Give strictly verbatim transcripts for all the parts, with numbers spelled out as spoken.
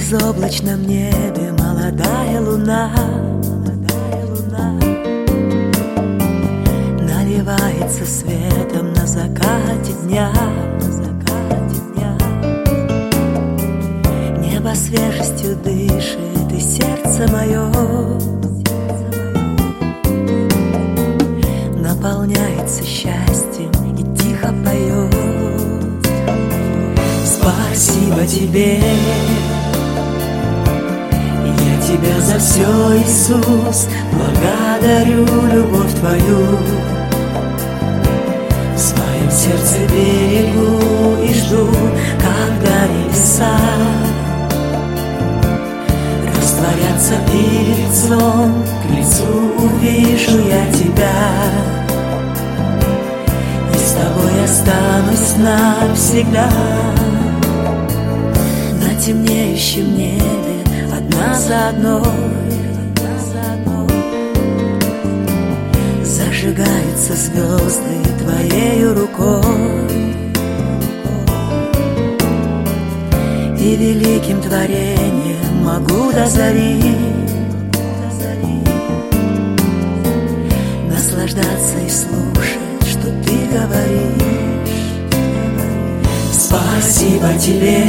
безоблачном небе молодая луна, молодая луна наливается светом на закате дня, на закате дня. Небо свежестью дышит, и сердце мое наполняется счастьем и тихо поет. Спасибо тебе, я тебя за все, Иисус, благодарю любовь твою. В своем сердце берегу и жду, когда небеса растворятся, и лицом к лицу увижу я тебя. И с тобой останусь навсегда. На темнеющем небе одна за одной зажигаются звезды твоею рукой, и великим творением могу дозарить наслаждаться и слушать, что ты говоришь. Спасибо тебе,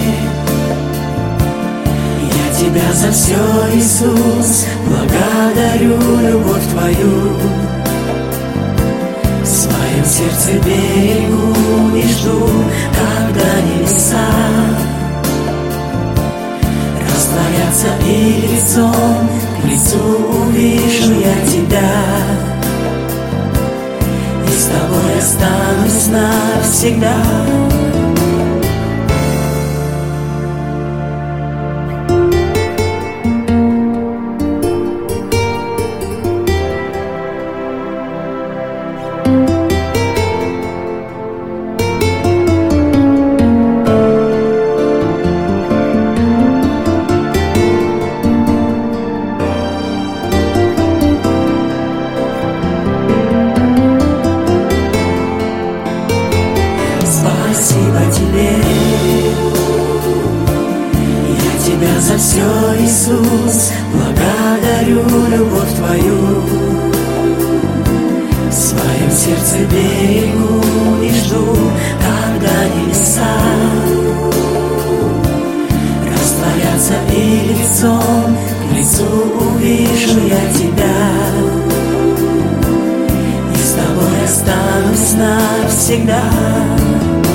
я тебя за все, Иисус, благодарю любовь твою. В своем сердце берегу и жду, когда небеса растворятся, и лицом к лицу увижу я тебя. И с тобой останусь навсегда. Спасибо тебе, я тебя за все, Иисус, благодарю любовь твою. В своем сердце берегу и жду, когда небеса растворятся, и лицом к лицу увижу я тебя. И с тобой останусь навсегда.